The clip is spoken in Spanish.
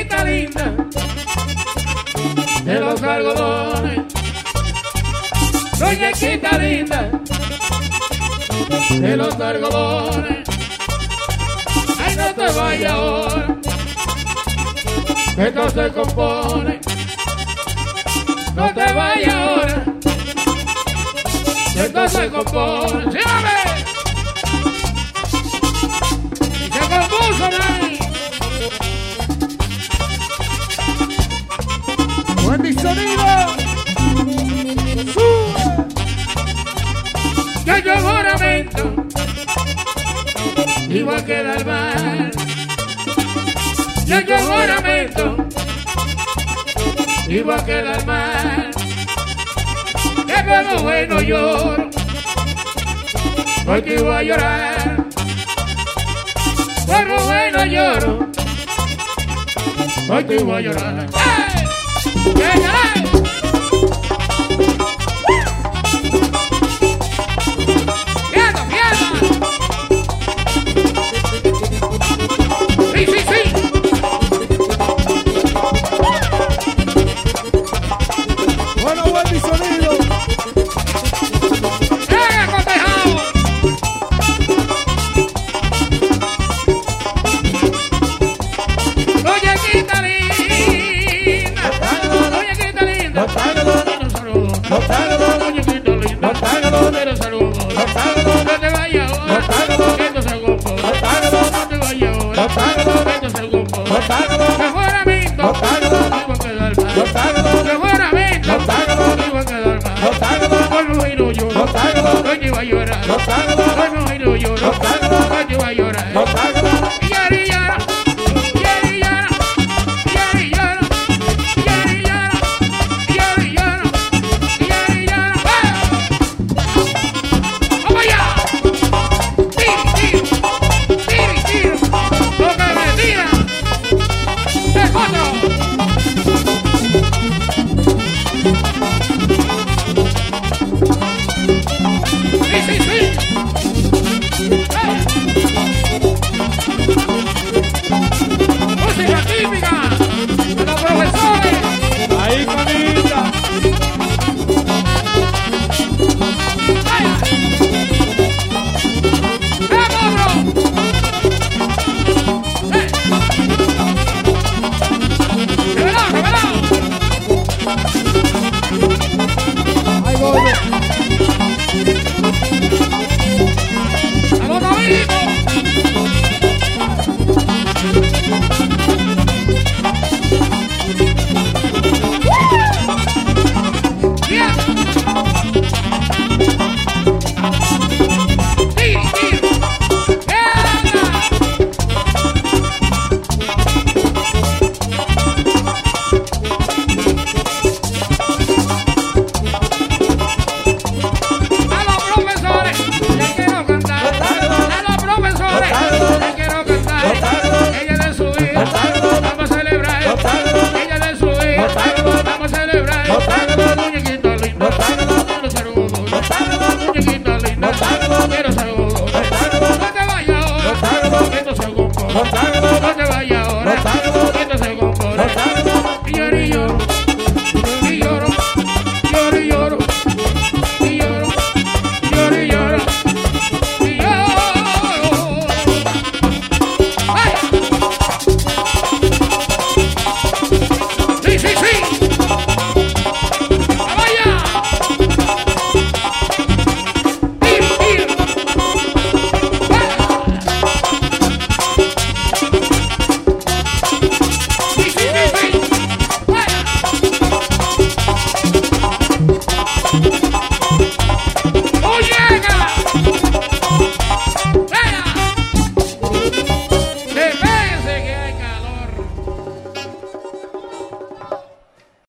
Muñequita linda de los algodones, muñequita linda de los algodones. Ay, no te vayas ahora, que esto se compone. No te vayas ahora, que esto se compone. ¡Sígame! Y se compuso, man. ¡Buen mi sonido! ¡Sube! Ya yo juramento iba a quedar mal. Ya yo juramento iba a quedar mal. Que por lo bueno lloro, hoy te iba a llorar. Por lo bueno lloro, hoy te iba a llorar. ¡Hey! ¡Hey, hey! ¡Otro!